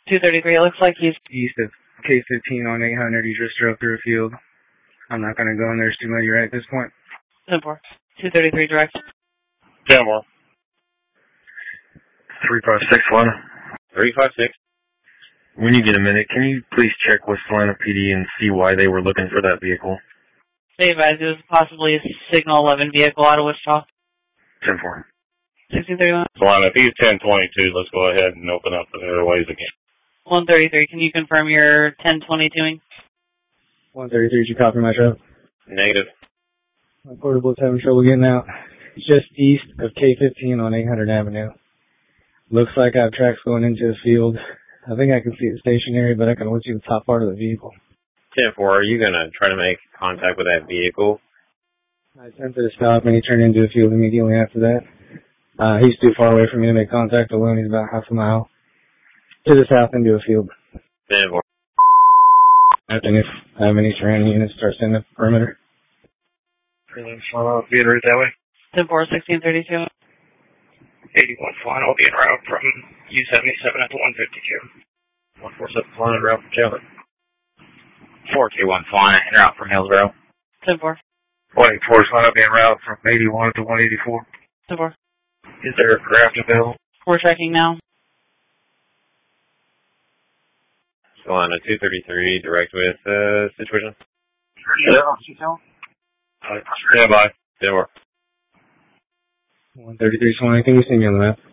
233, it looks like he's east of K15 on 800. He just drove through a field. I'm not going to go in there. It's too muddy right at this point. 10-4. 233 direct. 10-4. 356 Atlanta. 356. When you get a minute, can you please check with Atlanta PD and see why they were looking for that vehicle? Stay advised, it was possibly a Signal 11 vehicle out of Wichita. 10-4. 1631. Atlanta, if he's 1022, let's go ahead and open up the airways again. 133, can you confirm your 1022ing? 133, did you copy my truck? Negative. My portable's having trouble getting out. It's just east of K15 on 800 Avenue. Looks like I have tracks going into the field. I think I can see it stationary, but I can only see the top part of the vehicle. 10-4, are you going to try to make contact with that vehicle? I sent it to stop, and he turned into the field immediately after that. He's too far away for me to make contact alone. He's about half a mile to the south into a field. 10-4. I think if I have any surrounding units start sending up the perimeter. Being right that way. 10-4, 1632. 81 flying, I'll be en route from U77 at the 152. 147 flying en route from Chandler. 421 flying en route from Hillsboro. 10-4. 184 flying, I'll be en route from 81 to 184. 10-4. Is there a craft available? We're checking now. Atlanta 233, direct with situation. Yeah. Stand by. 10-4. 133, can you see me on the map?